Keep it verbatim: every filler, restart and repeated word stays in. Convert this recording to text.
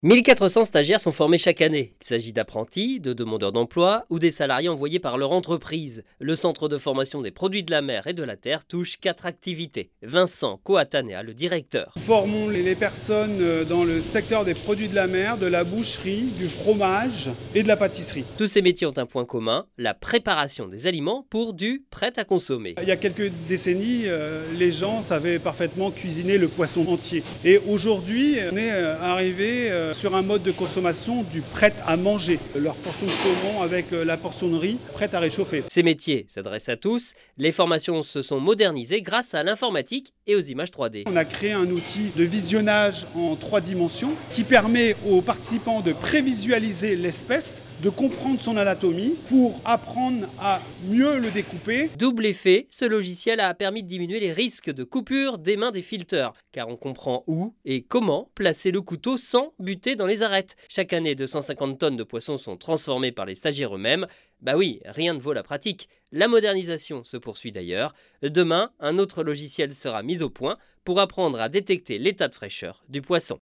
mille quatre cents stagiaires sont formés chaque année. Il s'agit d'apprentis, de demandeurs d'emploi ou des salariés envoyés par leur entreprise. Le centre de formation des produits de la mer et de la terre touche quatre activités. Vincent Coatanea, le directeur. Nous formons les personnes dans le secteur des produits de la mer, de la boucherie, du fromage et de la pâtisserie. Tous ces métiers ont un point commun, la préparation des aliments pour du prêt à consommer. Il y a quelques décennies, les gens savaient parfaitement cuisiner le poisson entier. Et aujourd'hui, on est arrivé sur un mode de consommation du prêt à manger. Leur portion de saumon avec la portion de riz prête à réchauffer. Ces métiers s'adressent à tous. Les formations se sont modernisées grâce à l'informatique et aux images trois D. On a créé un outil de visionnage en trois dimensions qui permet aux participants de prévisualiser l'espèce, de comprendre son anatomie pour apprendre à mieux le découper. Double effet, ce logiciel a permis de diminuer les risques de coupure des mains des filteurs, car on comprend où et comment placer le couteau sans buter dans les arêtes. Chaque année, deux cent cinquante tonnes de poissons sont transformées par les stagiaires eux-mêmes. Bah oui, rien ne vaut la pratique. La modernisation se poursuit d'ailleurs. Demain, un autre logiciel sera mis au point pour apprendre à détecter l'état de fraîcheur du poisson.